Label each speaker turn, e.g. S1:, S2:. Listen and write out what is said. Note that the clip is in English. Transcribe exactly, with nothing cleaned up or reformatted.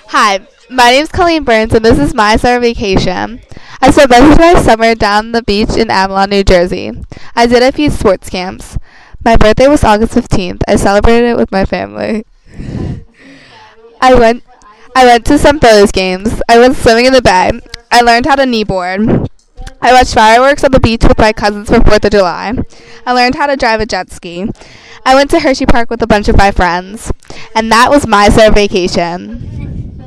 S1: Hi, my name's Colleen Burns, and this is my summer vacation. I spent most of my summer down the beach in Avalon, New Jersey. I did a few sports camps. My birthday was August fifteenth. I celebrated it with my family. I went I went to some Phillies games. I went swimming in the bay. I learned how to kneeboard. I watched fireworks on the beach with my cousins for fourth of July. I learned how to drive a jet ski. I went to Hershey Park with a bunch of my friends. And that was my summer vacation.